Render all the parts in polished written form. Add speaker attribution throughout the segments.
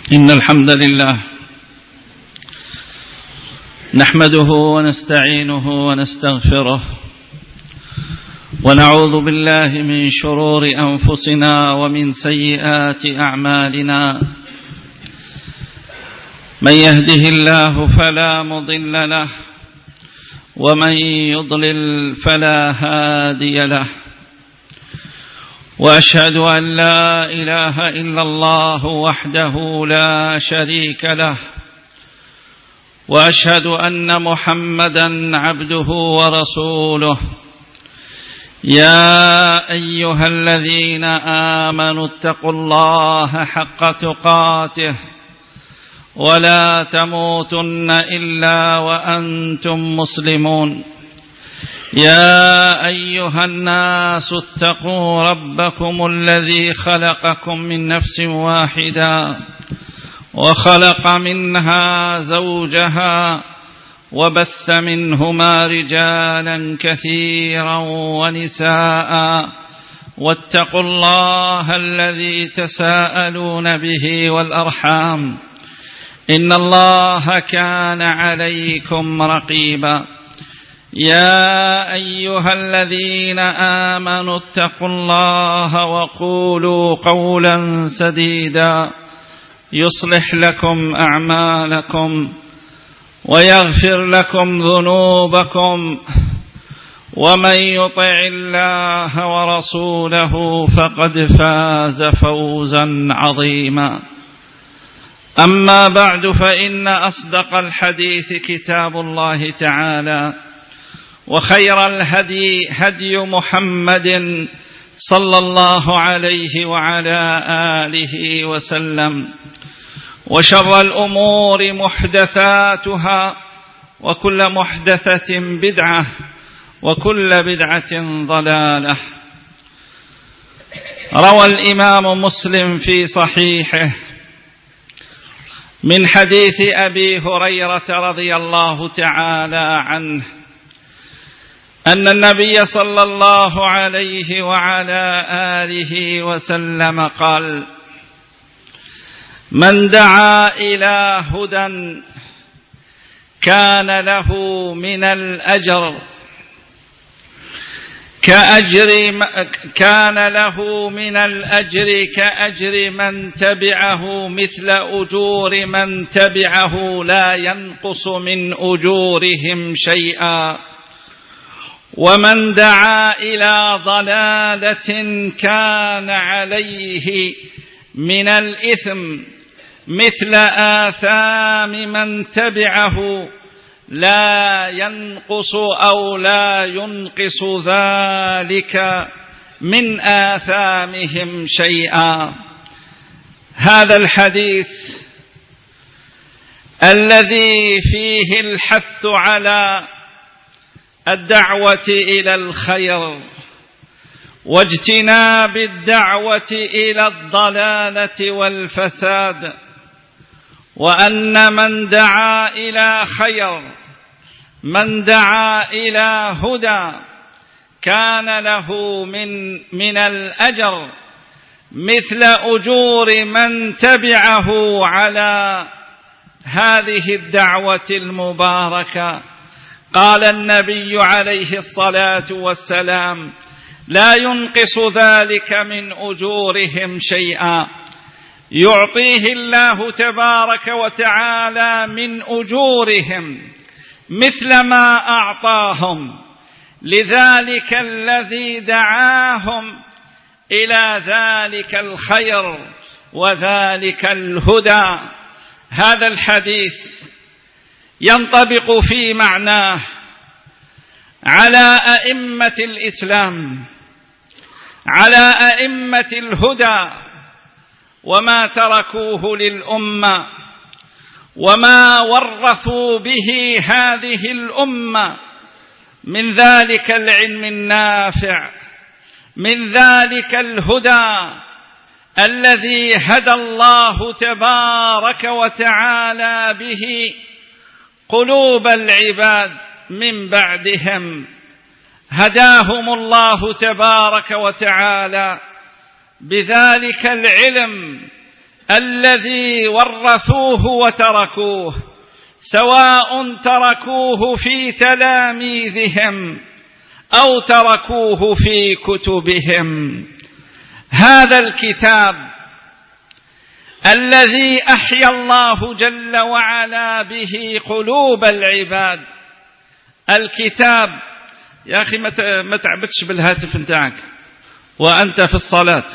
Speaker 1: إن الحمد لله نحمده ونستعينه ونستغفره ونعوذ بالله من شرور أنفسنا ومن سيئات أعمالنا. من يهده الله فلا مضل له ومن يضلل فلا هادي له، وأشهد أن لا إله إلا الله وحده لا شريك له، وأشهد أن محمدا عبده ورسوله. يا أيها الذين آمنوا اتقوا الله حق تقاته ولا تموتن إلا وأنتم مسلمون. يا أيها الناس اتقوا ربكم الذي خلقكم من نفس واحدة وخلق منها زوجها وبث منهما رجالا كثيرا ونساء، واتقوا الله الذي تساءلون به والأرحام إن الله كان عليكم رقيبا. يا أيها الذين آمنوا اتقوا الله وقولوا قولا سديدا يصلح لكم أعمالكم ويغفر لكم ذنوبكم، ومن يطع الله ورسوله فقد فاز فوزا عظيما. أما بعد، فإن أصدق الحديث كتاب الله تعالى، وخير الهدي هدي محمد صلى الله عليه وعلى آله وسلم، وشر الأمور محدثاتها، وكل محدثة بدعة، وكل بدعة ضلالة. روى الإمام مسلم في صحيحه من حديث أبي هريرة رضي الله تعالى عنه أن النبي صلى الله عليه وعلى آله وسلم قال: من دعا إلى هدى كان له من الأجر كأجر من تبعه، مثل أجور من تبعه، لا ينقص من أجورهم شيئا. ومن دعا إلى ضلالة كان عليه من الإثم مثل آثام من تبعه، لا ينقص أو لا ينقص ذلك من آثامهم شيئا. هذا الحديث الذي فيه الحث على الدعوة إلى الخير واجتناب الدعوة إلى الضلالة والفساد، وأن من دعا إلى خير، من دعا إلى هدى، كان له من الأجر مثل أجور من تبعه على هذه الدعوة المباركة. قال النبي عليه الصلاة والسلام: لا ينقص ذلك من أجورهم شيئا. يعطيه الله تبارك وتعالى من أجورهم مثل ما أعطاهم لذلك الذي دعاهم إلى ذلك الخير وذلك الهدى. هذا الحديث ينطبق في معناه على أئمة الإسلام، على أئمة الهدى، وما تركوه للأمة، وما ورثوا به هذه الأمة من ذلك العلم النافع، من ذلك الهدى الذي هدى الله تبارك وتعالى به قلوب العباد من بعدهم. هداهم الله تبارك وتعالى بذلك العلم الذي ورثوه وتركوه، سواء تركوه في تلاميذهم أو تركوه في كتبهم. هذا الكتاب الذي أحيا الله جل وعلا به قلوب العباد. الكتاب يا أخي ما تعبتش بالهاتف نتاعك وأنت في الصلاة.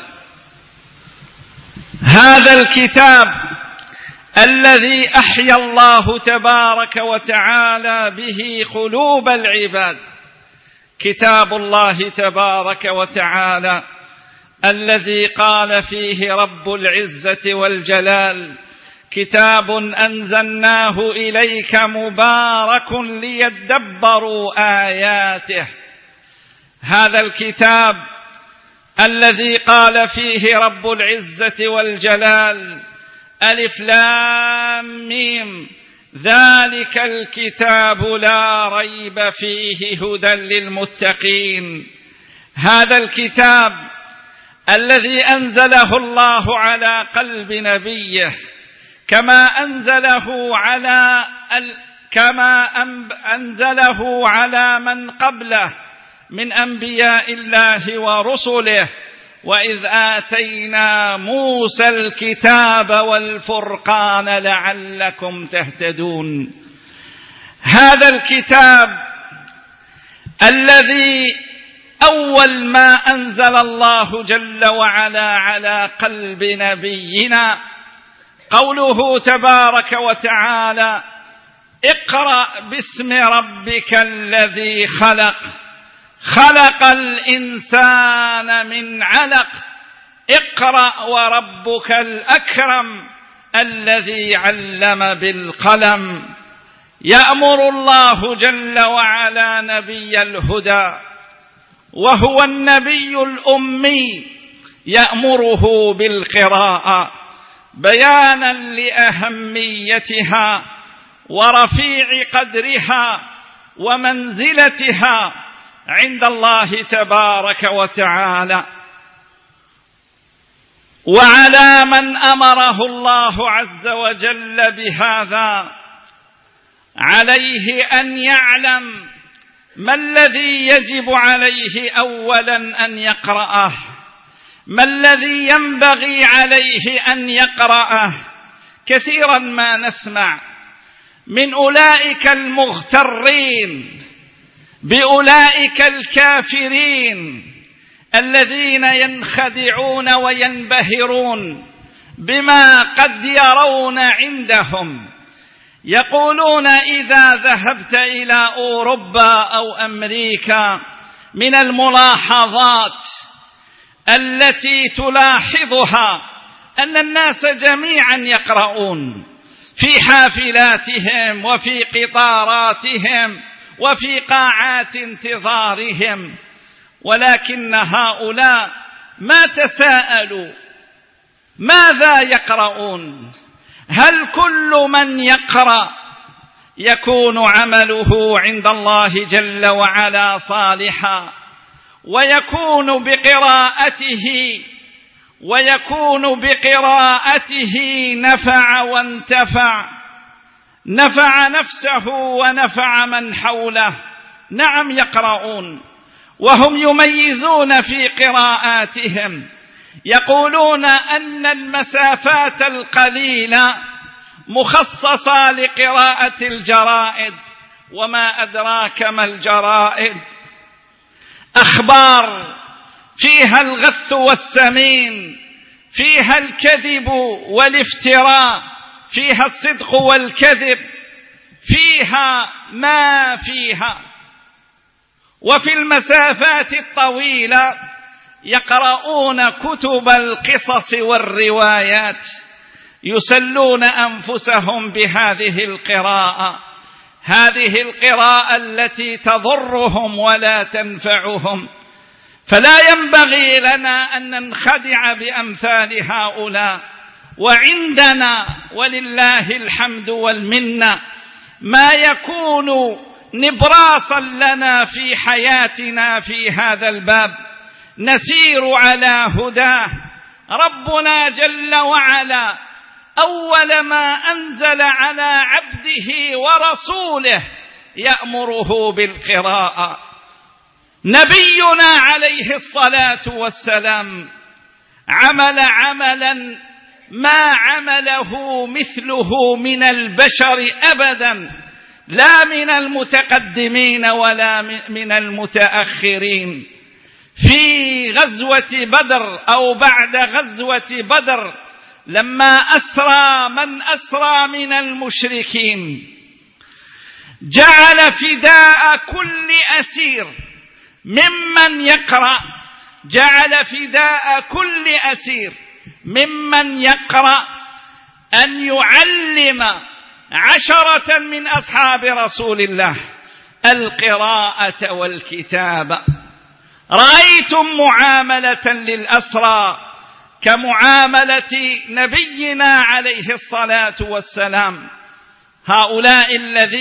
Speaker 1: هذا الكتاب الذي أحيا الله تبارك وتعالى به قلوب العباد، كتاب الله تبارك وتعالى الذي قال فيه رب العزة والجلال: كتاب أنزلناه إليك مبارك ليدبروا آياته. هذا الكتاب الذي قال فيه رب العزة والجلال: ألف لام ميم ذلك الكتاب لا ريب فيه هدى للمتقين. هذا الكتاب الذي أنزله الله على قلب نبيه كما أنزله على من قبله من أنبياء الله ورسله: وإذ آتينا موسى الكتاب والفرقان لعلكم تهتدون. هذا الكتاب الذي أول ما أنزل الله جل وعلا على قلب نبينا قوله تبارك وتعالى: اقرأ باسم ربك الذي خلق، خلق الإنسان من علق، اقرأ وربك الأكرم الذي علم بالقلم. يأمر الله جل وعلا نبي الهدى وهو النبي الأمي، يأمره بالقراءة بيانا لأهميتها ورفيع قدرها ومنزلتها عند الله تبارك وتعالى. وعلى من أمره الله عز وجل بهذا عليه أن يعلم ما الذي يجب عليه أولا أن يقرأه، ما الذي ينبغي عليه أن يقرأه. كثيرا ما نسمع من أولئك المغترين بأولئك الكافرين الذين ينخدعون وينبهرون بما قد يرون عندهم. يقولون: إذا ذهبت إلى أوروبا أو أمريكا من الملاحظات التي تلاحظها أن الناس جميعا يقرؤون في حافلاتهم وفي قطاراتهم وفي قاعات انتظارهم، ولكن هؤلاء ما تساءلوا ماذا يقرؤون؟ هل كل من يقرأ يكون عمله عند الله جل وعلا صالحا ويكون بقراءته نفع وانتفع، نفع نفسه ونفع من حوله؟ نعم يقرؤون، وهم يميزون في قراءاتهم. يقولون أن المسافات القليلة مخصصة لقراءة الجرائد، وما أدراك ما الجرائد؟ أخبار فيها الغث والسمين، فيها الكذب والافتراء، فيها الصدق والكذب، فيها ما فيها. وفي المسافات الطويلة يقرؤون كتب القصص والروايات، يسلون أنفسهم بهذه القراءة، هذه القراءة التي تضرهم ولا تنفعهم. فلا ينبغي لنا أن ننخدع بأمثال هؤلاء. وعندنا ولله الحمد والمنة ما يكون نبراسا لنا في حياتنا في هذا الباب، نسير على هداه. ربنا جل وعلا أول ما أنزل على عبده ورسوله يأمره بالقراءة. نبينا عليه الصلاة والسلام عمل عملا ما عمله مثله من البشر أبدا، لا من المتقدمين ولا من المتأخرين. في غزوة بدر أو بعد غزوة بدر لما أسرى من أسرى من المشركين جعل فداء كل أسير ممن يقرأ، جعل فداء كل أسير ممن يقرأ أن يعلم 10 من أصحاب رسول الله القراءة والكتابة. رأيتم معاملة للأسرى كمعاملة نبينا عليه الصلاة والسلام. هؤلاء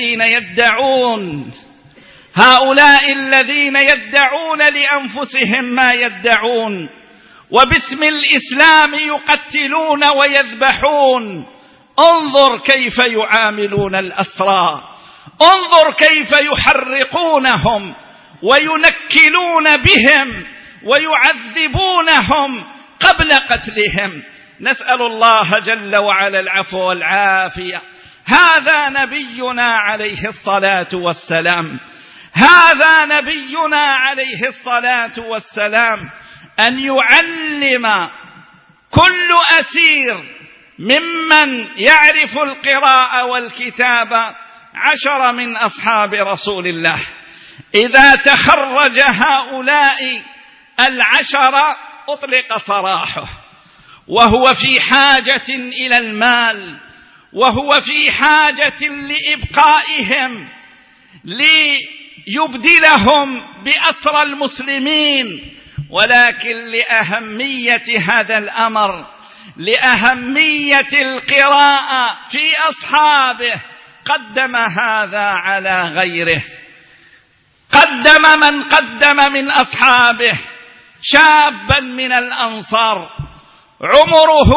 Speaker 1: الذين يدعون لأنفسهم ما يدعون، وباسم الإسلام يقتلون ويذبحون. انظر كيف يعاملون الأسرى، انظر كيف يحرقونهم وينكلون بهم ويعذبونهم قبل قتلهم. نسأل الله جل وعلا العفو والعافية. هذا نبينا عليه الصلاة والسلام، هذا نبينا عليه الصلاة والسلام أن يعلم كل أسير ممن يعرف القراءة والكتابة 10 من أصحاب رسول الله. إذا تخرج هؤلاء 10 أطلق سراحه، وهو في حاجة إلى المال، وهو في حاجة لإبقائهم ليبدلهم بأسرى المسلمين. ولكن لأهمية هذا الأمر، لأهمية القراءة في أصحابه، قدم هذا على غيره. قدم من قدم من أصحابه شابا من الأنصار عمره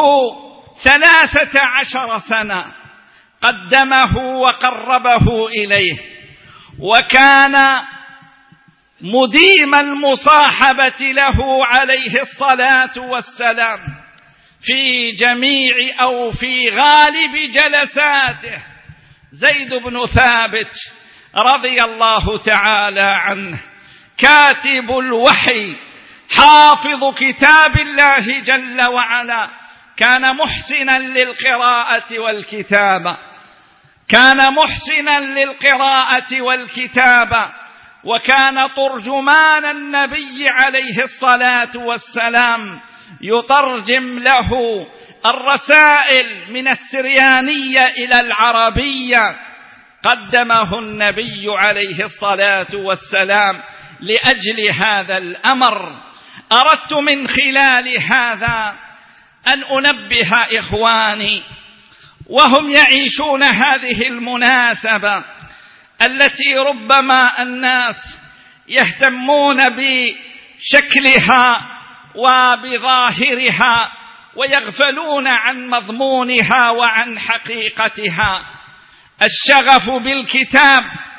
Speaker 1: 13 سنة، قدمه وقربه إليه، وكان مديم المصاحبة له عليه الصلاة والسلام في جميع أو في غالب جلساته. زيد بن ثابت رضي الله تعالى عنه، كاتب الوحي، حافظ كتاب الله جل وعلا، كان محسنا للقراءة والكتابة، كان محسنا للقراءة والكتابة، وكان ترجمان النبي عليه الصلاة والسلام، يترجم له الرسائل من السريانية إلى العربية. قدمه النبي عليه الصلاة والسلام لأجل هذا الأمر. أردت من خلال هذا أن أنبه إخواني وهم يعيشون هذه المناسبة التي ربما الناس يهتمون بشكلها وبظاهرها ويغفلون عن مضمونها وعن حقيقتها. الشغف بالكتاب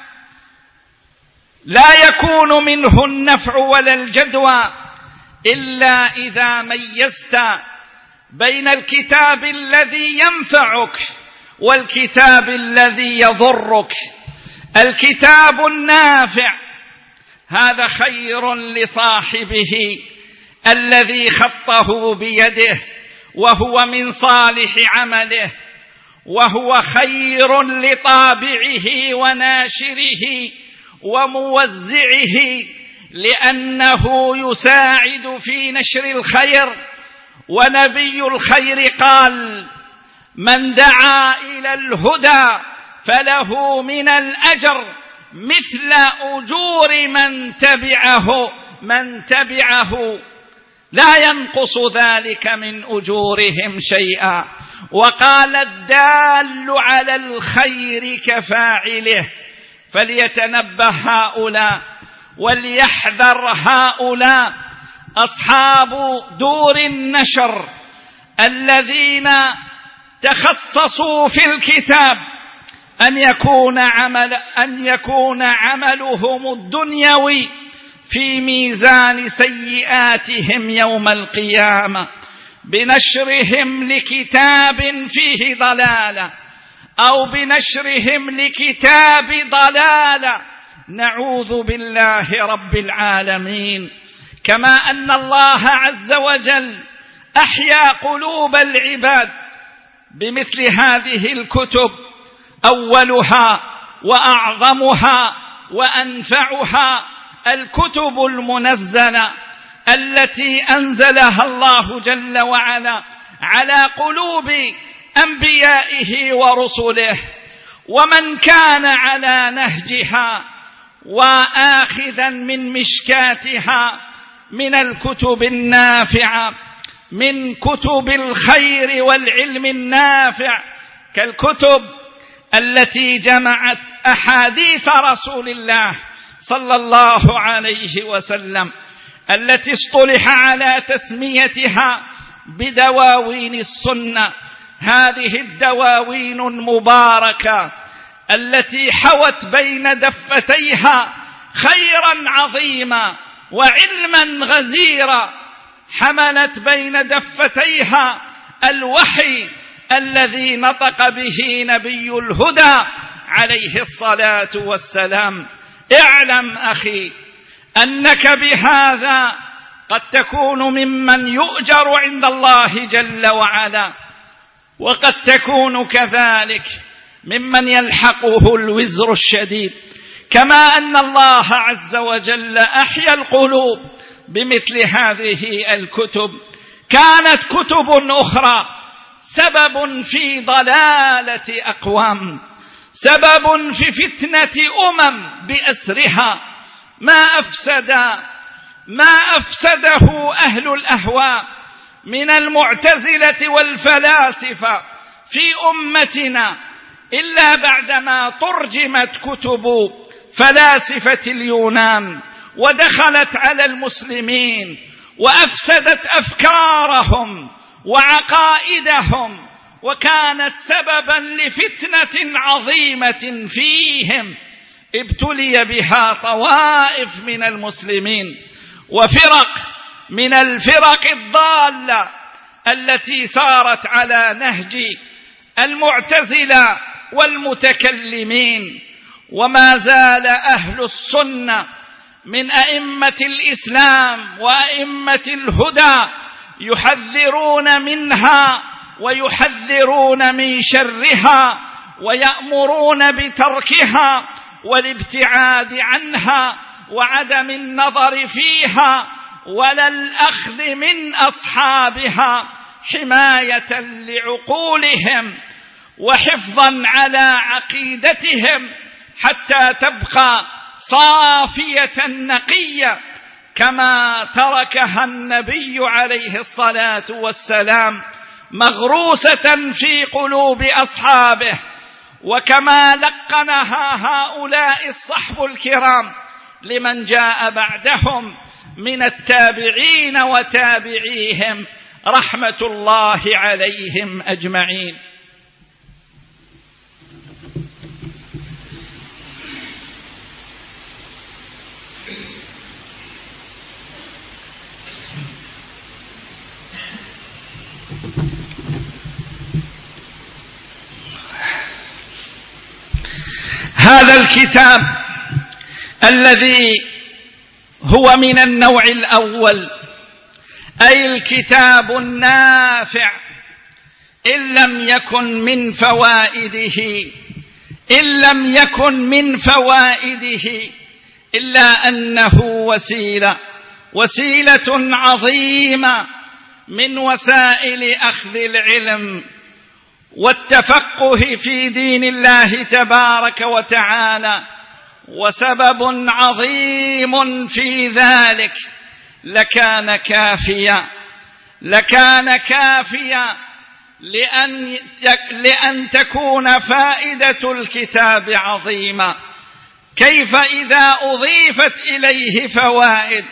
Speaker 1: لا يكون منه النفع ولا الجدوى إلا إذا ميزت بين الكتاب الذي ينفعك والكتاب الذي يضرك. الكتاب النافع هذا خير لصاحبه الذي خطه بيده وهو من صالح عمله، وهو خير لطابعه وناشره وموزعه، لأنه يساعد في نشر الخير. ونبي الخير قال: من دعا إلى الهدى فله من الأجر مثل أجور من تبعه لا ينقص ذلك من أجورهم شيئا. وقال: الدال على الخير كفاعله. فليتنبه هؤلاء وليحذر هؤلاء أصحاب دور النشر الذين تخصصوا في الكتاب أن يكون عملهم الدنيوي في ميزان سيئاتهم يوم القيامة بنشرهم لكتاب فيه ضلالة أو بنشرهم لكتاب ضلالة، نعوذ بالله رب العالمين. كما أن الله عز وجل أحيا قلوب العباد بمثل هذه الكتب، أولها وأعظمها وأنفعها الكتب المنزلة التي أنزلها الله جل وعلا على قلوب أنبيائه ورسله، ومن كان على نهجها وآخذا من مشكاتها من الكتب النافعة، من كتب الخير والعلم النافع، كالكتب التي جمعت أحاديث رسول الله صلى الله عليه وسلم، التي اصطلح على تسميتها بدواوين السنة. هذه الدواوين المباركة التي حوت بين دفتيها خيرا عظيما وعلما غزيرا، حملت بين دفتيها الوحي الذي نطق به نبي الهدى عليه الصلاة والسلام. اعلم أخي أنك بهذا قد تكون ممن يؤجر عند الله جل وعلا، وقد تكون كذلك ممن يلحقه الوزر الشديد. كما أن الله عز وجل أحيا القلوب بمثل هذه الكتب، كانت كتب أخرى سبب في ضلالة أقوام، سبب في فتنة بأسرها، ما أفسده أهل الأهواء من المعتزلة والفلاسفة في أمتنا إلا بعدما ترجمت كتب فلاسفة اليونان ودخلت على المسلمين وأفسدت أفكارهم وعقائدهم، وكانت سببا لفتنة عظيمة فيهم ابتلي بها طوائف من المسلمين وفرق من الفرق الضالة التي سارت على نهج المعتزلة والمتكلمين. وما زال أهل السنة من أئمة الإسلام وأئمة الهدى يحذرون منها ويحذرون من شرها ويأمرون بتركها والابتعاد عنها وعدم النظر فيها ولا الأخذ من أصحابها، حماية لعقولهم وحفظا على عقيدتهم حتى تبقى صافية نقية كما تركها النبي عليه الصلاة والسلام مغروسة في قلوب أصحابه، وكما لقنها هؤلاء الصحب الكرام لمن جاء بعدهم من التابعين وتابعيهم رحمة الله عليهم أجمعين. هذا الكتاب الذي هو من النوع الأول، أي الكتاب النافع، إن لم يكن من فوائده إلا أنه وسيلة عظيمة من وسائل أخذ العلم والتفقه في دين الله تبارك وتعالى، وسبب عظيم في ذلك لكان كافيا لأن تكون فائدة الكتاب عظيمة. كيف إذا أضيفت إليه فوائد؟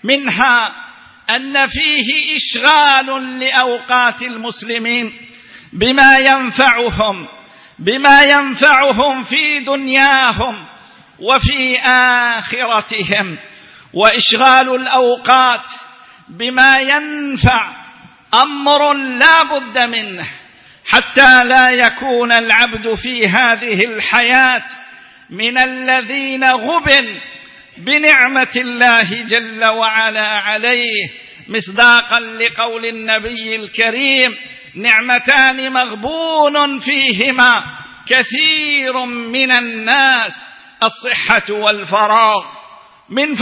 Speaker 1: منها أن فيه إشغال لأوقات المسلمين بما ينفعهم في دنياهم وفي آخرتهم. وإشغال الأوقات بما ينفع أمر لا بد منه حتى لا يكون العبد في هذه الحياة من الذين غبن بنعمة الله جل وعلا عليه، مصداقا لقول النبي الكريم: نعمتان مغبون فيهما كثير من الناس، الصحة والفراغ. من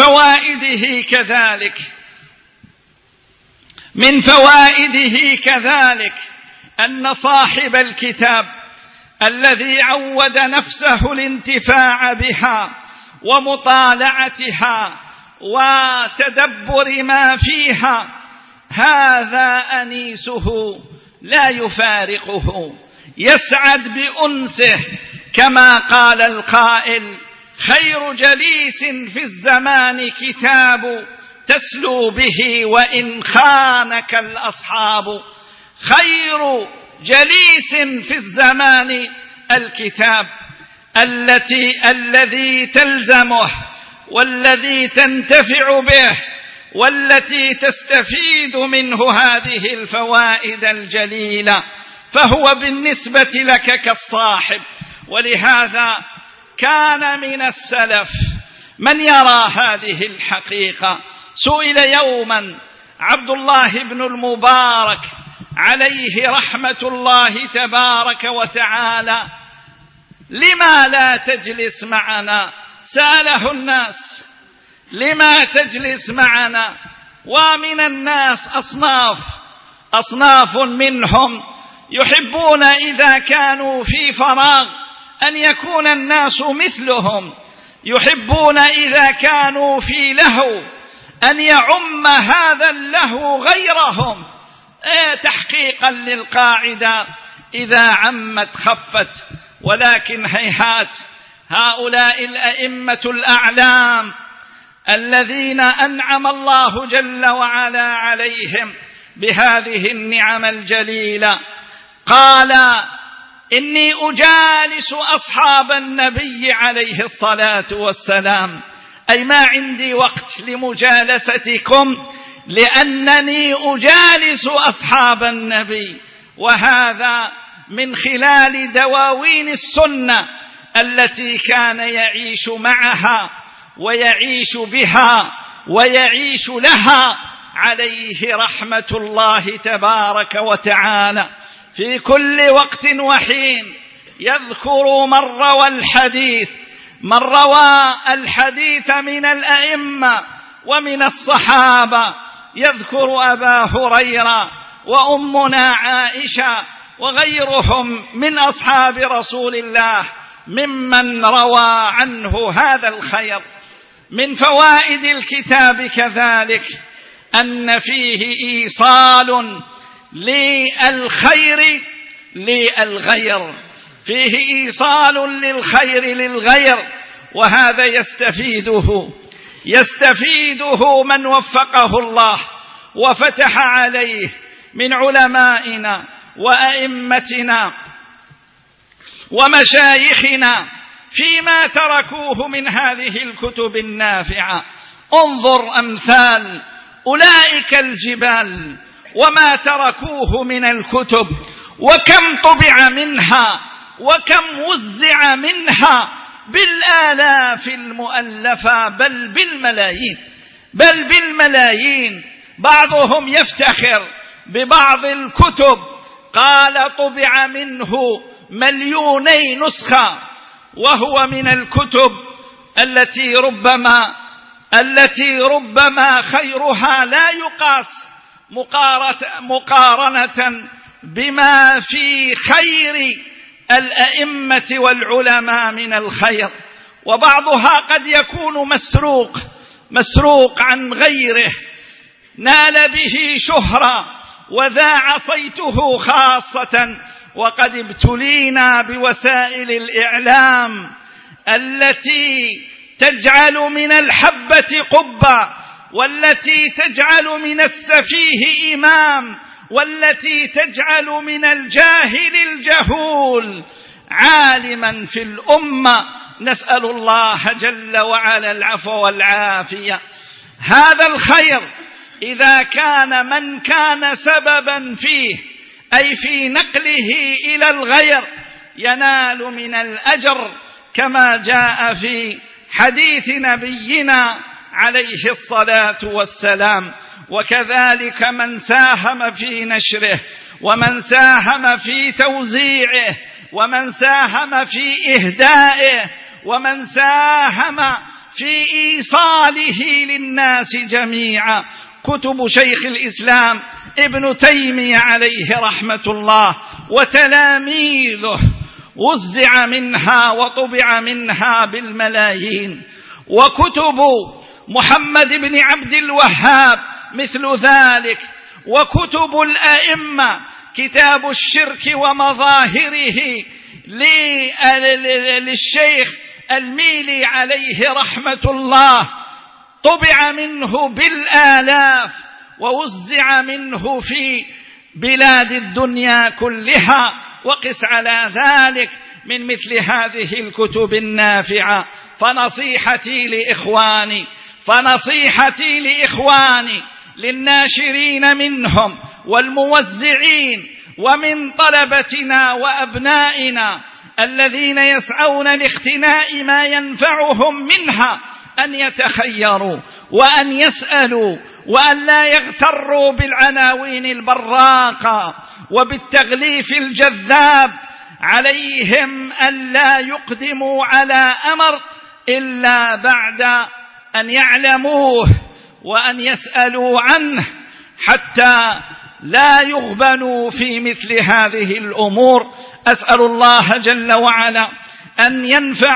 Speaker 1: فوائده كذلك أن صاحب الكتاب الذي عود نفسه الانتفاع بها ومطالعتها وتدبر ما فيها، هذا أنيسه لا يفارقه، يسعد بأنسه، كما قال القائل: خير جليس في الزمان كتاب تسلو به وإن خانك الأصحاب. خير جليس في الزمان الكتاب الذي تلزمه والذي تنتفع به والتي تستفيد منه هذه الفوائد الجليلة، فهو بالنسبة لك كالصاحب. ولهذا كان من السلف من يرى هذه الحقيقة. سئل يوما عبد الله بن المبارك عليه رحمة الله تبارك وتعالى: لما لا تجلس معنا؟ سأله الناس: لما تجلس معنا؟ ومن الناس أصناف منهم يحبون إذا كانوا في فراغ أن يكون الناس مثلهم، يحبون إذا كانوا في لهو أن يعم هذا اللهو غيرهم، تحقيقا للقاعدة: إذا عمت خفت. ولكن هيهات، هؤلاء الأئمة الأعلام الذين أنعم الله جل وعلا عليهم بهذه النعم الجليلة، قال: إني أجالس أصحاب النبي عليه الصلاة والسلام، أي ما عندي وقت لمجالستكم لأنني أجالس أصحاب النبي. وهذا من خلال دواوين السنة التي كان يعيش معها ويعيش بها ويعيش لها عليه رحمة الله تبارك وتعالى. في كل وقت وحين يذكر من روى الحديث من الأئمة ومن الصحابة، يذكر أبا هريرة وأمنا عائشة وغيرهم من أصحاب رسول الله ممن روى عنه هذا الخير. من فوائد الكتاب كذلك أن فيه إيصال للخير للغير، فيه إيصال للخير للغير، وهذا يستفيده من وفقه الله وفتح عليه من علمائنا وأئمتنا ومشايخنا فيما تركوه من هذه الكتب النافعة. انظر أمثال أولئك الجبال وما تركوه من الكتب، وكم طبع منها وكم وزع منها بالآلاف المؤلفة، بل بالملايين. بعضهم يفتخر ببعض الكتب، قال طبع منه 2,000,000 نسخة، وهو من الكتب التي ربما خيرها لا يقاس مقارنة بما في خير الأئمة والعلماء من الخير. وبعضها قد يكون مسروق عن غيره، نال به شهرة وذاع صيته خاصة. وقد ابتلينا بوسائل الإعلام التي تجعل من الحبة قبة، والتي تجعل من السفيه إمام، والتي تجعل من الجاهل الجهول عالما في الأمة. نسأل الله جل وعلا العفو والعافية. هذا الخير إذا كان من كان سببا فيه أي في نقله إلى الغير ينال من الأجر كما جاء في حديث نبينا عليه الصلاة والسلام. وكذلك من ساهم في نشره، ومن ساهم في توزيعه، ومن ساهم في إهدائه، ومن ساهم في إيصاله للناس جميعا. كتب شيخ الإسلام ابن تيمية عليه رحمة الله وتلاميذه وزع منها وطبع منها بالملايين، وكتب محمد بن عبد الوهاب مثل ذلك، وكتب الأئمة كتاب الشرك ومظاهره للشيخ الميلي عليه رحمة الله طبع منه بالآلاف ووزع منه في بلاد الدنيا كلها. وقس على ذلك من مثل هذه الكتب النافعة. فنصيحتي لإخواني للناشرين منهم والموزعين ومن طلبتنا وأبنائنا الذين يسعون لاقتناء ما ينفعهم منها أن يتخيروا وأن يسألوا وأن لا يغتروا بالعناوين البراقة وبالتغليف الجذاب. عليهم أن لا يقدموا على أمر إلا بعد أن يعلموه وأن يسألوا عنه حتى لا يغبنوا في مثل هذه الأمور. أسأل الله جل وعلا أن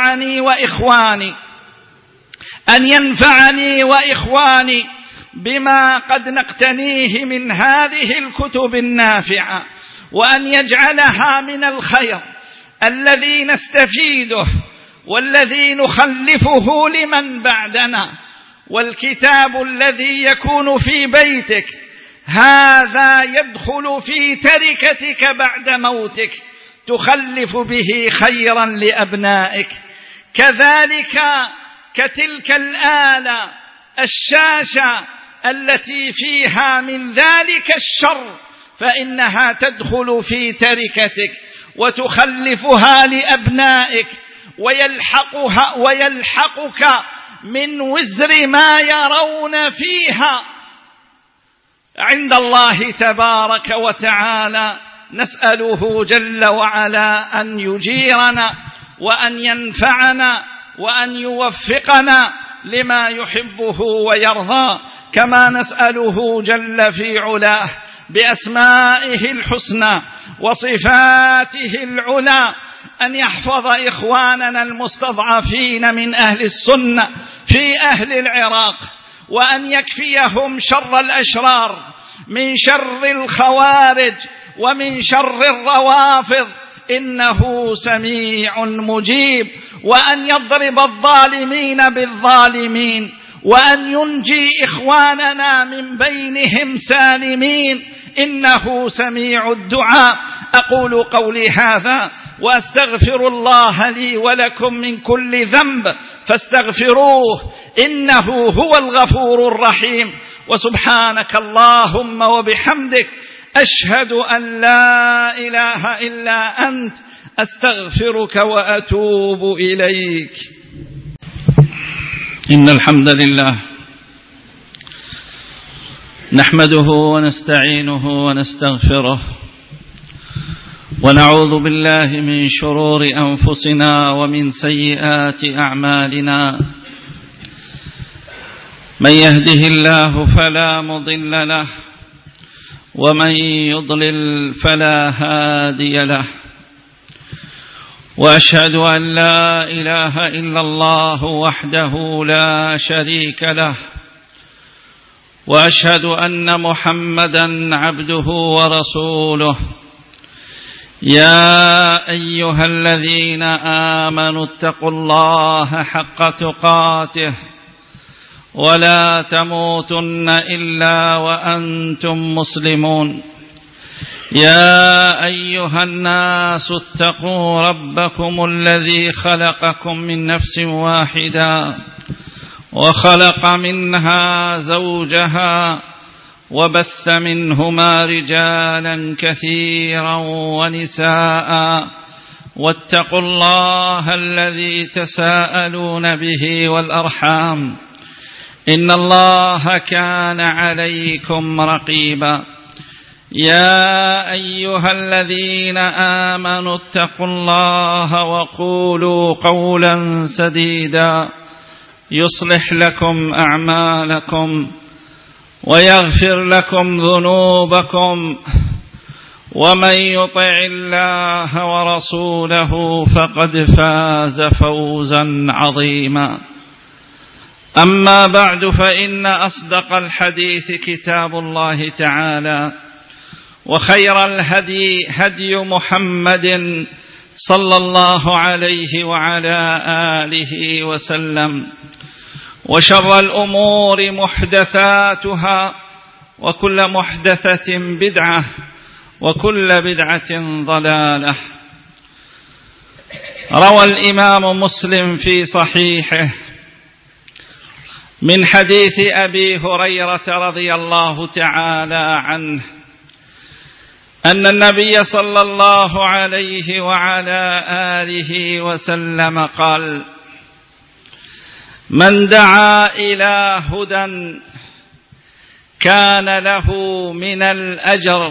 Speaker 1: ينفعني وإخواني بما قد نقتنيه من هذه الكتب النافعة، وأن يجعلها من الخير الذي نستفيده والذي نخلفه لمن بعدنا. والكتاب الذي يكون في بيتك هذا يدخل في تركتك بعد موتك، تخلف به خيرا لأبنائك. كذلك كتلك الآلة الشاشة التي فيها من ذلك الشر فإنها تدخل في تركتك وتخلفها لأبنائك ويلحقك من وزر ما يرون فيها عند الله تبارك وتعالى. نسأله جل وعلا أن يجيرنا وأن ينفعنا وأن يوفقنا لما يحبه ويرضى، كما نسأله جل في علاه بأسمائه الحسنى وصفاته العلى أن يحفظ إخواننا المستضعفين من أهل السنة في أهل العراق، وأن يكفيهم شر الأشرار من شر الخوارج ومن شر الروافض إنه سميع مجيب، وأن يضرب الظالمين بالظالمين، وأن ينجي إخواننا من بينهم سالمين إنه سميع الدعاء. أقول قولي هذا وأستغفر الله لي ولكم من كل ذنب فاستغفروه إنه هو الغفور الرحيم. وسبحانك اللهم وبحمدك أشهد أن لا إله إلا أنت أستغفرك وأتوب إليك. إن الحمد لله نحمده ونستعينه ونستغفره ونعوذ بالله من شرور أنفسنا ومن سيئات أعمالنا. من يهده الله فلا مضل له ومن يضلل فلا هادي له، وأشهد أن لا إله إلا الله وحده لا شريك له، وأشهد أن محمدا عبده ورسوله. يا أيها الذين آمنوا اتقوا الله حق تقاته ولا تموتن إلا وأنتم مسلمون. يا أيها الناس اتقوا ربكم الذي خلقكم من نفس واحدة وخلق منها زوجها وبث منهما رجالا كثيرا ونساء واتقوا الله الذي تساءلون به والأرحام إن الله كان عليكم رقيبا يا أيها الذين آمنوا اتقوا الله وقولوا قولا سديدا يصلح لكم أعمالكم ويغفر لكم ذنوبكم ومن يطع الله ورسوله فقد فاز فوزا عظيما أما بعد فإن أصدق الحديث كتاب الله تعالى وخير الهدي هدي محمد صلى الله عليه وعلى آله وسلم وشر الأمور محدثاتها وكل محدثة بدعة وكل بدعة ضلالة. روى الإمام مسلم في صحيحه من حديث أبي هريرة رضي الله تعالى عنه أن النبي صلى الله عليه وعلى آله وسلم قال: من دعا إلى هدى كان له من الأجر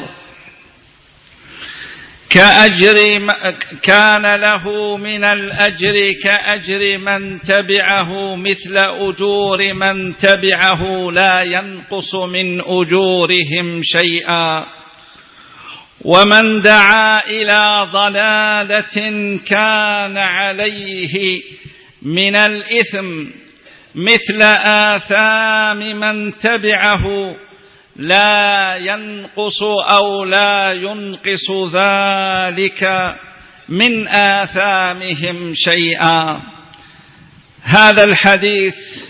Speaker 1: كأجر من تبعه مثل أجور من تبعه لا ينقص من أجورهم شيئا ومن دعا إلى ضلالة كان عليه من الإثم مثل آثام من تبعه لا ينقص أو لا ينقص ذلك من آثامهم شيئا. هذا الحديث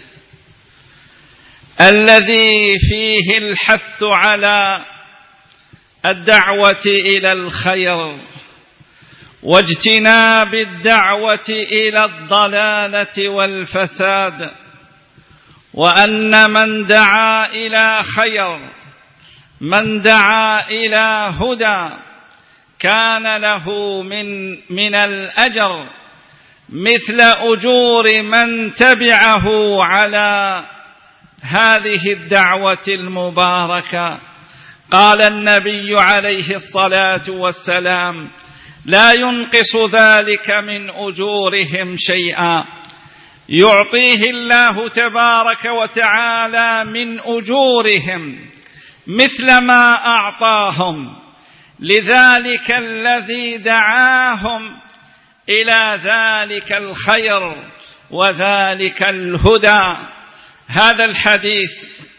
Speaker 1: الذي فيه الحث على الدعوة إلى الخير واجتناب الدعوة إلى الضلالة والفساد، وأن من دعا إلى خير من دعا إلى هدى كان له من الأجر مثل أجور من تبعه على هذه الدعوة المباركة. قال النبي عليه الصلاة والسلام: لا ينقص ذلك من أجورهم شيئا، يعطيه الله تبارك وتعالى من أجورهم مثل ما أعطاهم لذلك الذي دعاهم إلى ذلك الخير وذلك الهدى. هذا الحديث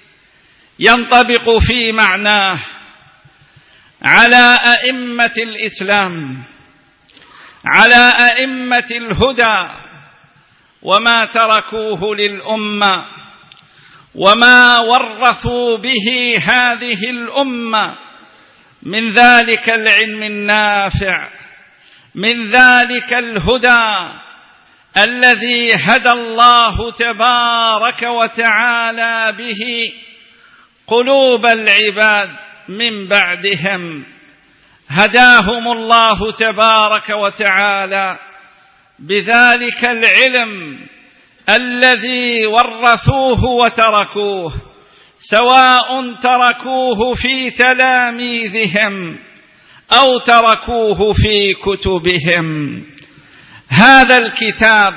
Speaker 1: ينطبق في معناه على أئمة الإسلام، على أئمة الهدى، وما تركوه للأمة وما ورثوا به هذه الأمة من ذلك العلم النافع، من ذلك الهدى الذي هدى الله تبارك وتعالى به قلوب العباد من بعدهم. هداهم الله تبارك وتعالى بذلك العلم الذي ورثوه وتركوه، سواء تركوه في تلاميذهم أو تركوه في كتبهم. هذا الكتاب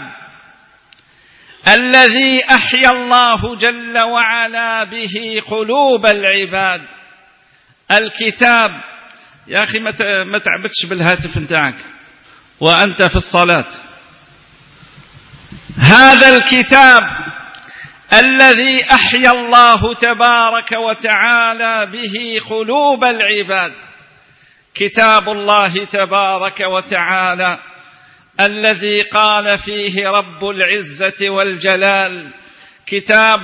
Speaker 1: الذي أحيا الله جل وعلا به قلوب العباد، الكتاب يا أخي ما تعبتش بالهاتف نتاعك وأنت في الصلاة. هذا الكتاب الذي أحيا الله تبارك وتعالى به قلوب العباد، كتاب الله تبارك وتعالى الذي قال فيه رب العزة والجلال: كتاب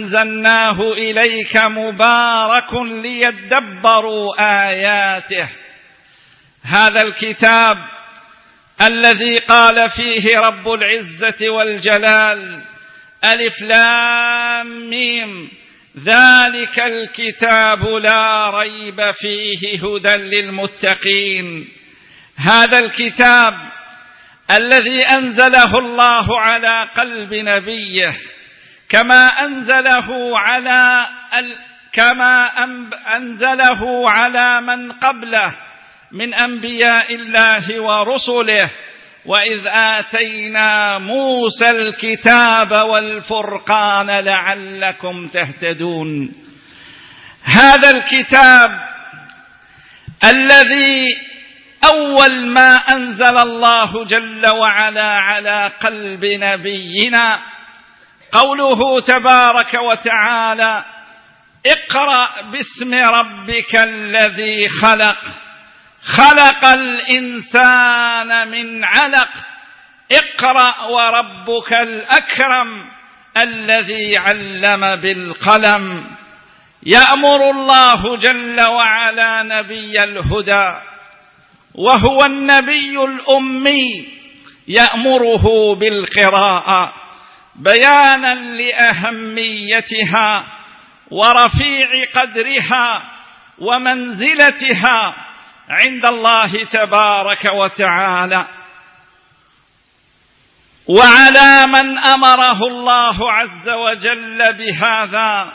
Speaker 1: أنزلناه إليك مبارك ليدبروا آياته هذا الكتاب الذي قال فيه رب العزة والجلال: ألف لام ميم ذلك الكتاب لا ريب فيه هدى للمتقين. هذا الكتاب الذي أنزله الله على قلب نبيه كما أنزله على من قبله من أنبياء الله ورسله: وإذ آتينا موسى الكتاب والفرقان لعلكم تهتدون. هذا الكتاب الذي أول ما أنزل الله جل وعلا على قلب نبينا قوله تبارك وتعالى: اقرأ باسم ربك الذي خلق، خلق الإنسان من علق، اقرأ وربك الأكرم الذي علم بالقلم. يأمر الله جل وعلا نبي الهدى وهو النبي الأمي، يأمره بالقراءة بيانا لأهميتها ورفيع قدرها ومنزلتها عند الله تبارك وتعالى. وعلى من أمره الله عز وجل بهذا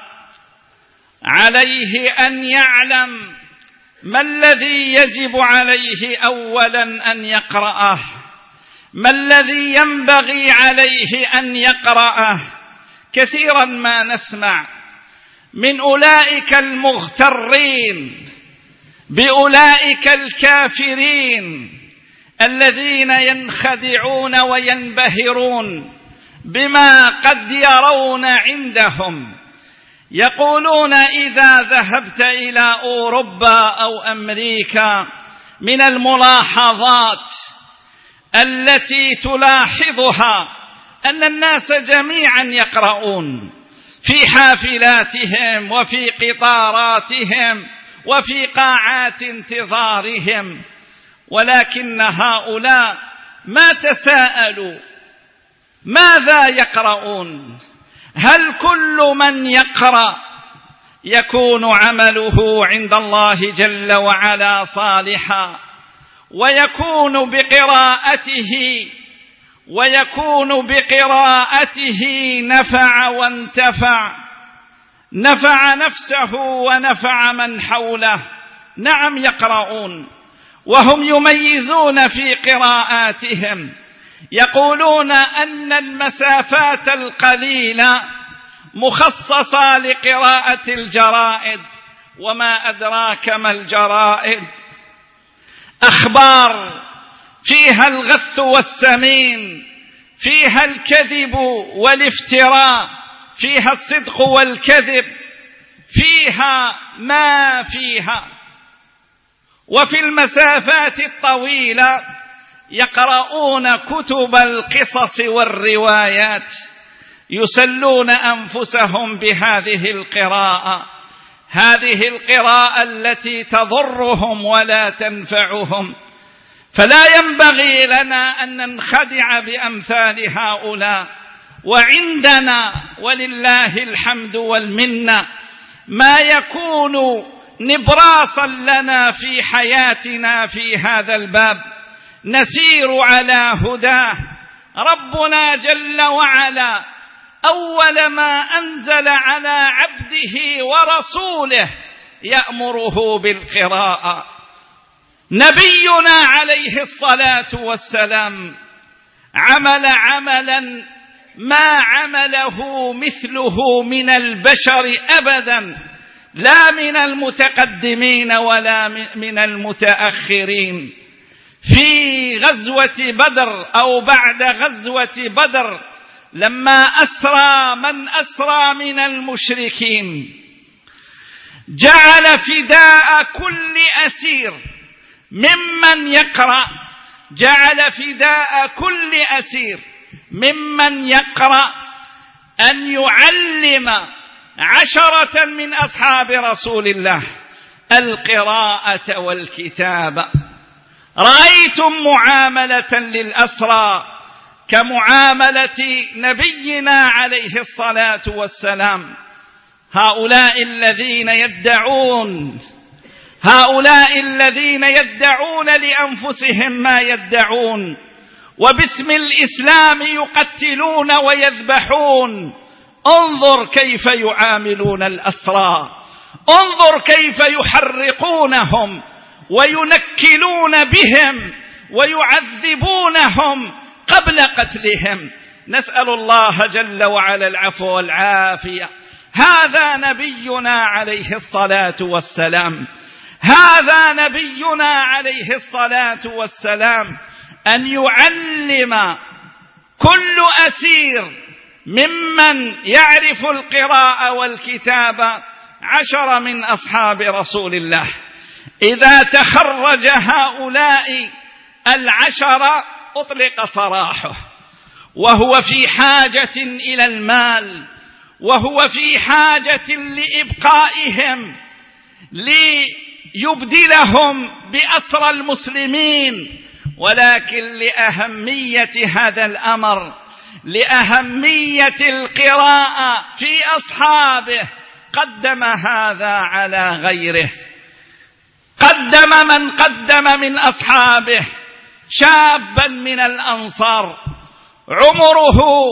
Speaker 1: عليه أن يعلم ما الذي يجب عليه أولا أن يقرأه، ما الذي ينبغي عليه أن يقرأه. كثيرا ما نسمع من أولئك المغترين بأولئك الكافرين الذين ينخدعون وينبهرون بما قد يرون عندهم، يقولون: إذا ذهبت إلى أوروبا أو أمريكا من الملاحظات التي تلاحظها أن الناس جميعا يقرؤون في حافلاتهم وفي قطاراتهم وفي قاعات انتظارهم، ولكن هؤلاء ما تساءلوا ماذا يقرؤون؟ هل كل من يقرأ يكون عمله عند الله جل وعلا صالحا ويكون بقراءته نفع وانتفع، نفع نفسه ونفع من حوله؟ نعم يقرؤون، وهم يميزون في قراءاتهم، يقولون أن المسافات القليلة مخصصة لقراءة الجرائد. وما أدراك ما الجرائد؟ أخبار فيها الغث والسمين، فيها الكذب والافتراء، فيها الصدق والكذب، فيها ما فيها. وفي المسافات الطويلة يقرؤون كتب القصص والروايات، يسلون أنفسهم بهذه القراءة، هذه القراءة التي تضرهم ولا تنفعهم. فلا ينبغي لنا أن ننخدع بأمثال هؤلاء. وعندنا ولله الحمد والمنة ما يكون نبراسا لنا في حياتنا في هذا الباب، نسير على هداه. ربنا جل وعلا أول ما أنزل على عبده ورسوله يأمره بالقراءة. نبينا عليه الصلاة والسلام عمل عملا ما عمله مثله من البشر أبدا، لا من المتقدمين ولا من المتأخرين. في غزوة بدر أو بعد غزوة بدر لما أسرى من أسرى من المشركين، جعل فداء كل أسير ممن يقرأ، جعل فداء كل أسير ممن يقرأ أن يعلم 10 من أصحاب رسول الله القراءة والكتابة. رأيتم معاملة للأسرى كمعاملة نبينا عليه الصلاة والسلام. هؤلاء الذين يدعون لأنفسهم ما يدعون، وباسم الإسلام يقتلون ويذبحون. انظر كيف يعاملون الأسرى، انظر كيف يحرقونهم وينكلون بهم ويعذبونهم قبل قتلهم. نسأل الله جل وعلا العفو والعافية. هذا نبينا عليه الصلاة والسلام، هذا نبينا عليه الصلاة والسلام، أن يعلم كل أسير ممن يعرف القراءة والكتابة 10 من أصحاب رسول الله. إذا تخرج هؤلاء 10 أطلق سراحه، وهو في حاجة إلى المال، وهو في حاجة لإبقائهم ليبدلهم بأسرى المسلمين. ولكن لأهمية هذا الأمر، لأهمية القراءة في أصحابه، قدم هذا على غيره. قدم من قدم من أصحابه شابا من الأنصار عمره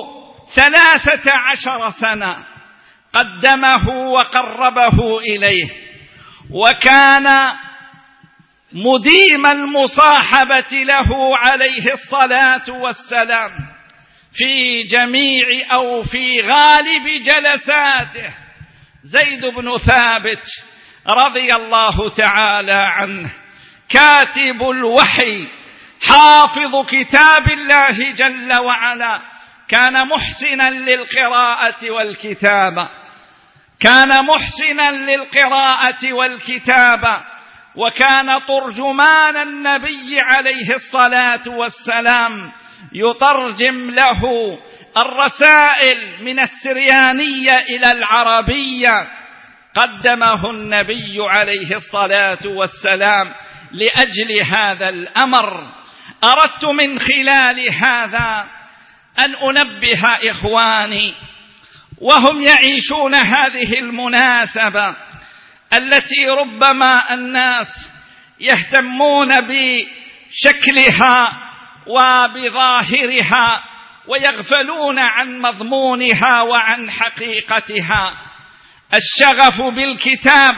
Speaker 1: 13 سنة، قدمه وقربه إليه، وكان مديم المصاحبة له عليه الصلاة والسلام في جميع أو في غالب جلساته. زيد بن ثابت رضي الله تعالى عنه، كاتب الوحي، حافظ كتاب الله جل وعلا، كان محسنا للقراءة والكتابة، كان محسنا للقراءة والكتابة، وكان ترجمان النبي عليه الصلاة والسلام، يترجم له الرسائل من السريانية إلى العربية. قدمه النبي عليه الصلاة والسلام لأجل هذا الأمر. أردت من خلال هذا أن أنبه إخواني وهم يعيشون هذه المناسبة التي ربما الناس يهتمون بشكلها وبظاهرها ويغفلون عن مضمونها وعن حقيقتها. الشغف بالكتاب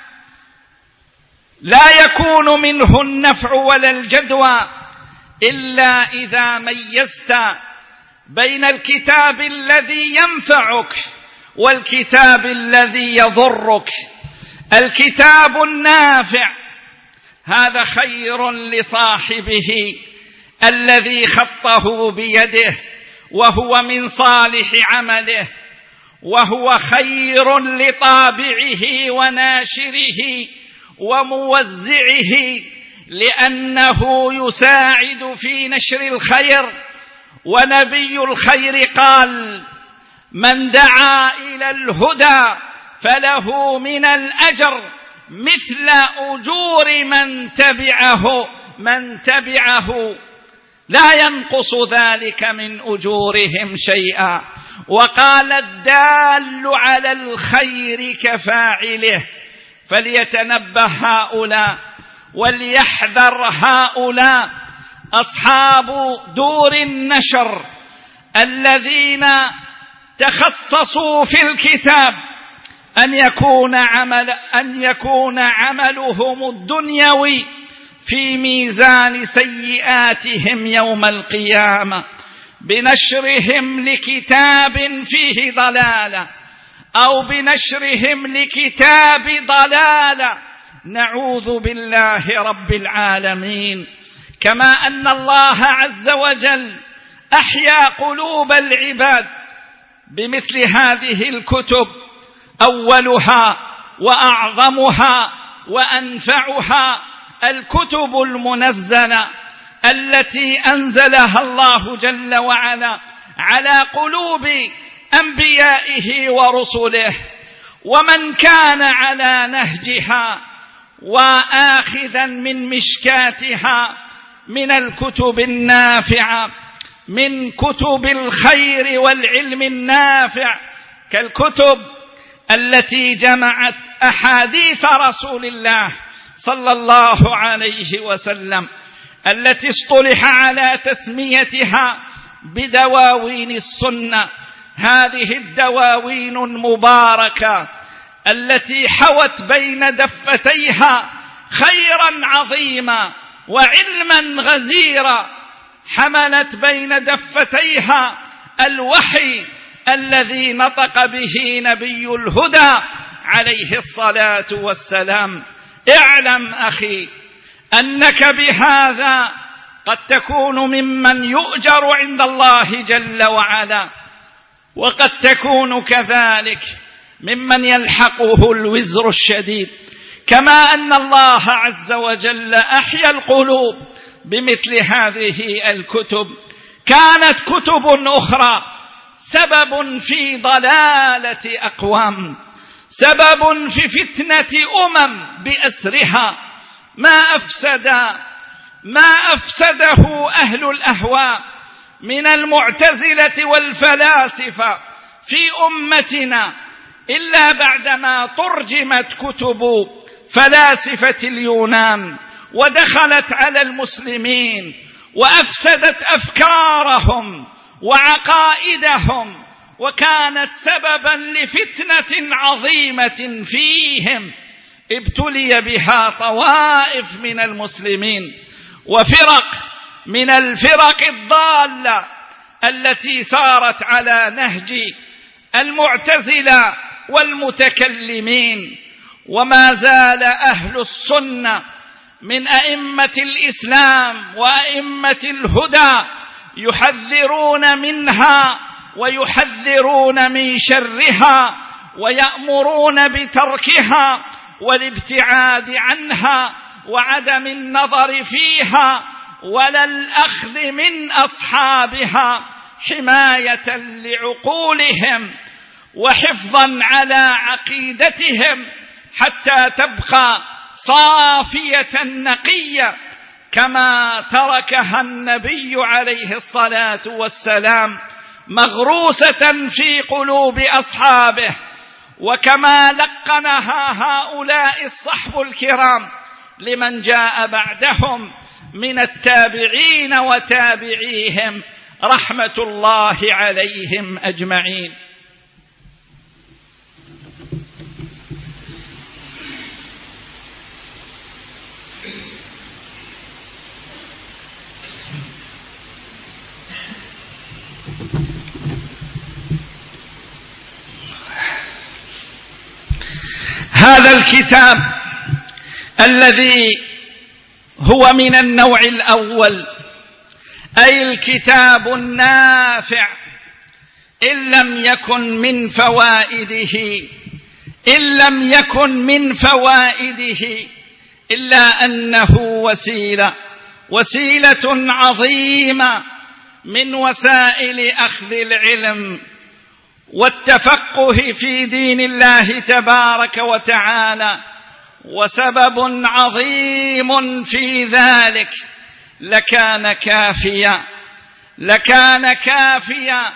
Speaker 1: لا يكون منه النفع ولا الجدوى إلا إذا ميزت بين الكتاب الذي ينفعك والكتاب الذي يضرك. الكتاب النافع هذا خير لصاحبه الذي خطه بيده وهو من صالح عمله، وهو خير لطابعه وناشره وموزعه، لأنه يساعد في نشر الخير. ونبي الخير قال: من دعا إلى الهدى فله من الأجر مثل أجور من تبعه لا ينقص ذلك من أجورهم شيئا. وقال: الدال على الخير كفاعله. فليتنبه هؤلاء وليحذر هؤلاء أصحاب دور النشر الذين تخصصوا في الكتاب أن يكون عملهم الدنيوي في ميزان سيئاتهم يوم القيامة بنشرهم لكتاب فيه ضلالة أو بنشرهم لكتاب ضلالة. نعوذ بالله رب العالمين. كما أن الله عز وجل أحيا قلوب العباد بمثل هذه الكتب، أولها وأعظمها وأنفعها الكتب المنزلة التي أنزلها الله جل وعلا على قلوب أنبيائه ورسله. ومن كان على نهجها وآخذا من مشكاتها من الكتب النافعة، من كتب الخير والعلم النافع، كالكتب التي جمعت أحاديث رسول الله صلى الله عليه وسلم، التي اصطلح على تسميتها بدواوين السنة. هذه الدواوين المباركة التي حوت بين دفتيها خيرا عظيما وعلما غزيرا، حملت بين دفتيها الوحي الذي نطق به نبي الهدى عليه الصلاة والسلام. اعلم أخي أنك بهذا قد تكون ممن يؤجر عند الله جل وعلا، وقد تكون كذلك ممن يلحقه الوزر الشديد، كما أن الله عز وجل أحيا القلوب بمثل هذه الكتب. كانت كتب أخرى سبب في ضلالة أقوام، سبب في فتنة بأسرها، ما أفسده أهل الأهواء من المعتزلة والفلاسفة في أمتنا إلا بعدما ترجمت كتب فلاسفة اليونان ودخلت على المسلمين وأفسدت أفكارهم وعقائدهم، وكانت سببا لفتنة عظيمة فيهم ابتلي بها طوائف من المسلمين وفرق من الفرق الضالة التي سارت على نهج المعتزلة والمتكلمين. وما زال أهل السنة من أئمة الإسلام وأئمة الهدى يحذرون منها ويحذرون من شرها ويأمرون بتركها والابتعاد عنها وعدم النظر فيها ولا الأخذ من أصحابها، حماية لعقولهم وحفظا على عقيدتهم حتى تبقى صافية نقية كما تركها النبي عليه الصلاة والسلام مغروسة في قلوب أصحابه، وكما لقنها هؤلاء الصحب الكرام لمن جاء بعدهم من التابعين وتابعيهم رحمة الله عليهم أجمعين. هذا الكتاب الذي هو من النوع الأول، أي الكتاب النافع، إن لم يكن من فوائده إلا أنه وسيلة عظيمة من وسائل أخذ العلم والتفقه في دين الله تبارك وتعالى، وسبب عظيم في ذلك لكان كافيا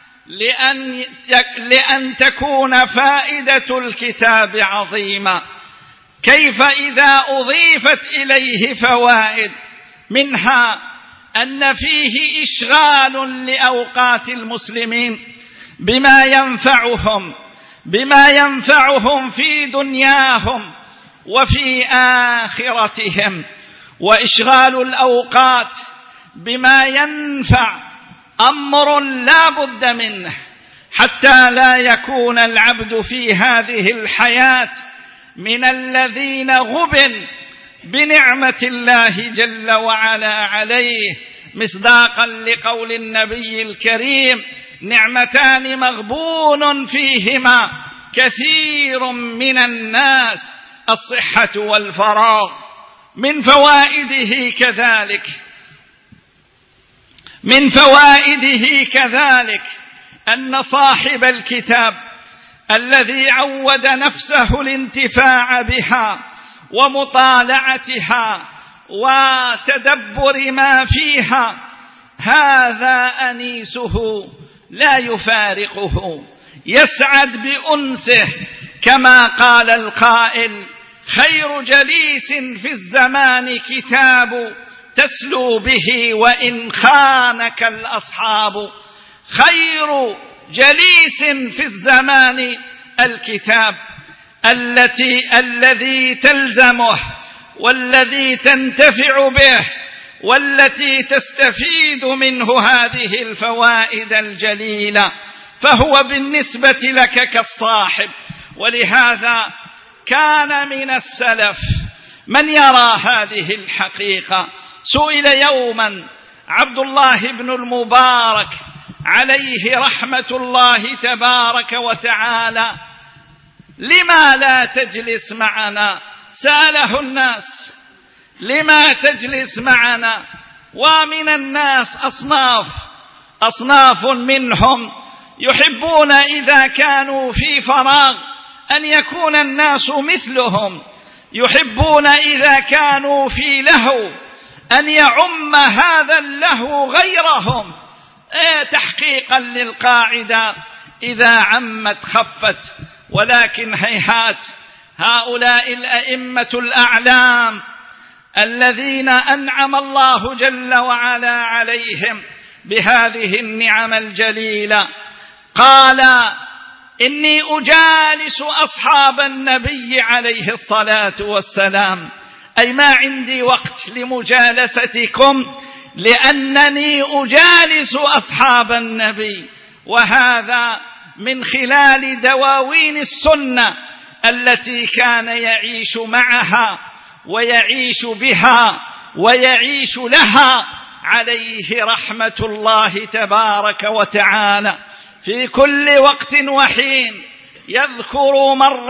Speaker 1: لأن تكون فائدة الكتاب عظيمة. كيف إذا أضيفت إليه فوائد؟ منها أن فيه إشغال لأوقات المسلمين بما ينفعهم في دنياهم وفي آخرتهم، وإشغال الأوقات بما ينفع أمر لا بد منه حتى لا يكون العبد في هذه الحياة من الذين غبن بنعمة الله جل وعلا عليه، مصداقا لقول النبي الكريم: نعمتان مغبون فيهما كثير من الناس، الصحة والفراغ. من فوائده كذلك أن صاحب الكتاب الذي عود نفسه الانتفاع بها ومطالعتها وتدبر ما فيها، هذا أنيسه لا يفارقه، يسعد بأنسه، كما قال القائل: خير جليس في الزمان كتاب تسلو به وإن خانك الأصحاب. خير جليس في الزمان الكتاب الذي تلزمه والذي تنتفع به والتي تستفيد منه هذه الفوائد الجليلة، فهو بالنسبة لك كالصاحب. ولهذا كان من السلف من يرى هذه الحقيقة. سئل يوما عبد الله بن المبارك عليه رحمة الله تبارك وتعالى: لما لا تجلس معنا؟ سأله الناس: لما تجلس معنا؟ ومن الناس أصناف منهم يحبون إذا كانوا في فراغ أن يكون الناس مثلهم، يحبون إذا كانوا في لهو أن يعم هذا اللهو غيرهم، تحقيقا للقاعدة: إذا عمت خفت. ولكن هيهات، هؤلاء الأئمة الأعلام الذين أنعم الله جل وعلا عليهم بهذه النعم الجليلة، قال: إني أجالس أصحاب النبي عليه الصلاة والسلام، أي ما عندي وقت لمجالستكم لأنني أجالس أصحاب النبي. وهذا من خلال دواوين السنة التي كان يعيش معها ويعيش بها ويعيش لها عليه رحمة الله تبارك وتعالى. في كل وقت وحين يذكر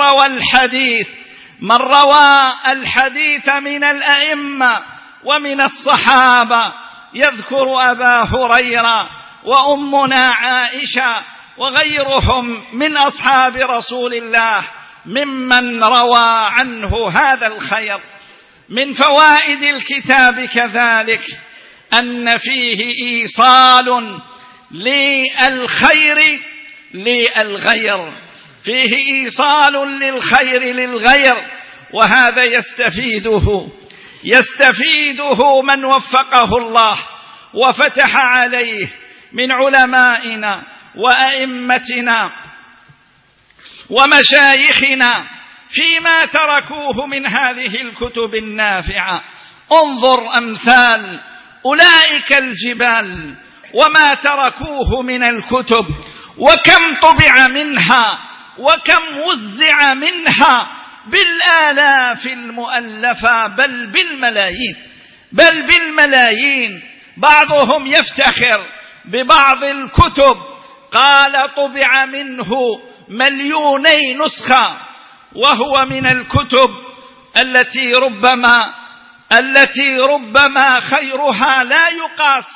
Speaker 1: من روى الحديث من الأئمة ومن الصحابة، يذكر أبا هريرة وأمنا عائشة وغيرهم من أصحاب رسول الله ممن روى عنه هذا الخير. من فوائد الكتاب كذلك أن فيه إيصال للخير للغير، فيه إيصال للخير للغير، وهذا يستفيده من وفقه الله وفتح عليه من علمائنا وأئمتنا ومشايخنا فيما تركوه من هذه الكتب النافعة. انظر أمثال أولئك الجبال وما تركوه من الكتب، وكم طبع منها وكم وزع منها بالآلاف المؤلفة، بل بالملايين. بعضهم يفتخر ببعض الكتب، قال طبع منه 2,000,000 نسخة، وهو من الكتب التي ربما خيرها لا يقاس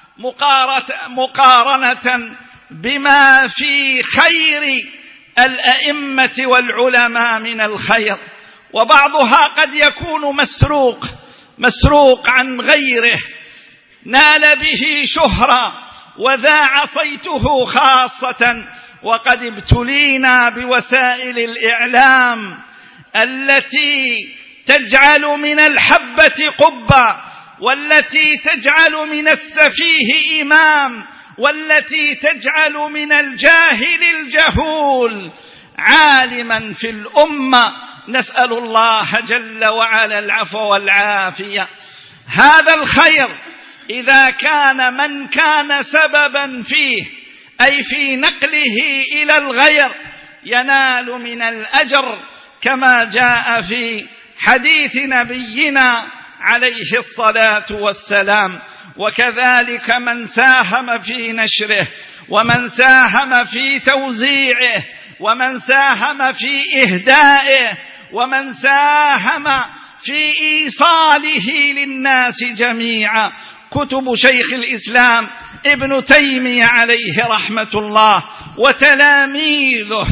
Speaker 1: مقارنة بما في خير الأئمة والعلماء من الخير. وبعضها قد يكون مسروق عن غيره، نال به شهرة وذاع صيته خاصة. وقد ابتلينا بوسائل الإعلام التي تجعل من الحبة قبة، والتي تجعل من السفيه إمام، والتي تجعل من الجاهل الجهول عالما في الأمة. نسأل الله جل وعلا العفو والعافية. هذا الخير إذا كان من كان سببا فيه، أي في نقله إلى الغير، ينال من الأجر كما جاء في حديث نبينا عليه الصلاة والسلام. وكذلك من ساهم في نشره، ومن ساهم في توزيعه، ومن ساهم في إهدائه، ومن ساهم في إيصاله للناس جميعا. كتب شيخ الإسلام ابن تيمية عليه رحمة الله وتلاميذه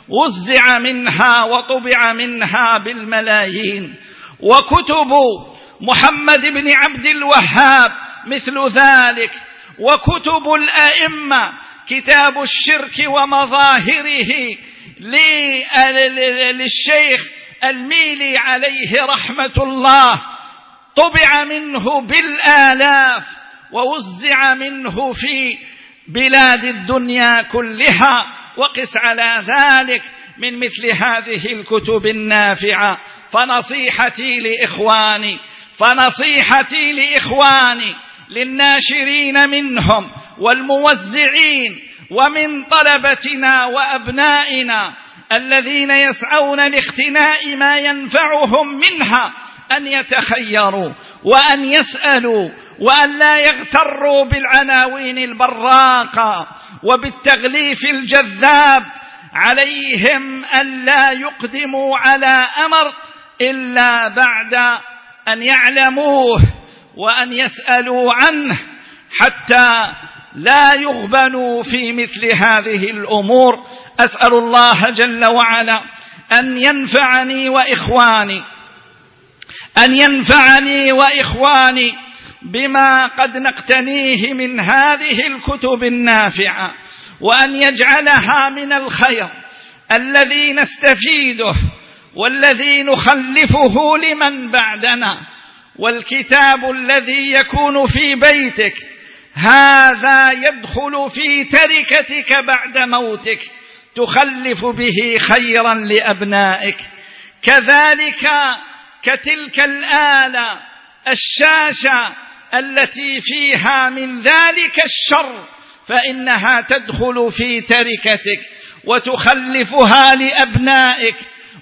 Speaker 1: وزع منها وطبع منها بالملايين. محمد بن عبد الوهاب مثل ذلك، وكتب الأئمة كتاب الشرك ومظاهره للشيخ الميلي عليه رحمة الله طبع منه بالآلاف ووزع منه في بلاد الدنيا كلها، وقس على ذلك من مثل هذه الكتب النافعة. فنصيحتي لإخواني للناشرين منهم والموزعين ومن طلبتنا وأبنائنا الذين يسعون لاختناء ما ينفعهم منها أن يتخيروا وأن يسألوا وأن لا يغتروا بالعناوين البراقة وبالتغليف الجذاب. عليهم أن لا يقدموا على أمر إلا بعد أن يعلموه وأن يسألوا عنه حتى لا يغبنوا في مثل هذه الأمور. أسأل الله جل وعلا أن ينفعني وإخواني بما قد نقتنيه من هذه الكتب النافعة، وأن يجعلها من الخير الذي نستفيده والذي نخلفه لمن بعدنا. والكتاب الذي يكون في بيتك هذا يدخل في تركتك بعد موتك، تخلف به خيرا لأبنائك. كذلك كتلك الآلة الشاشة التي فيها من ذلك الشر، فإنها تدخل في تركتك وتخلفها لأبنائك،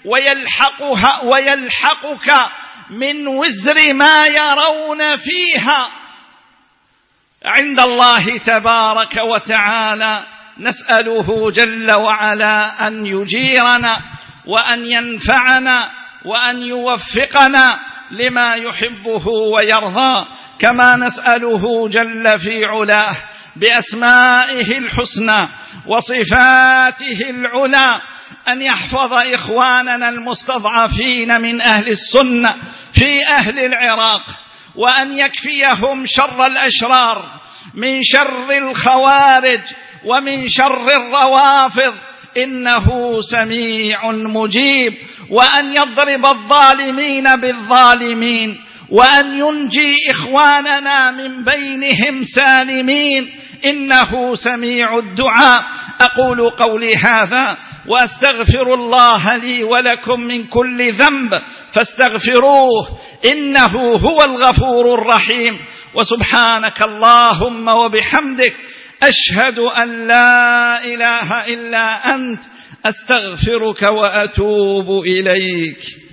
Speaker 1: ويلحقك من وزر ما يرون فيها عند الله تبارك وتعالى. نسأله جل وعلا أن يجيرنا وأن ينفعنا وأن يوفقنا لما يحبه ويرضى، كما نسأله جل في علاه بأسمائه الحسنى وصفاته العلى أن يحفظ إخواننا المستضعفين من أهل السنة في أهل العراق، وأن يكفيهم شر الأشرار من شر الخوارج ومن شر الروافض، إنه سميع مجيب، وأن يضرب الظالمين بالظالمين، وأن ينجي إخواننا من بينهم سالمين، إنه سميع الدعاء. أقول قولي هذا وأستغفر الله لي ولكم من كل ذنب فاستغفروه إنه هو الغفور الرحيم. وسبحانك اللهم وبحمدك أشهد أن لا إله إلا أنت أستغفرك وأتوب إليك.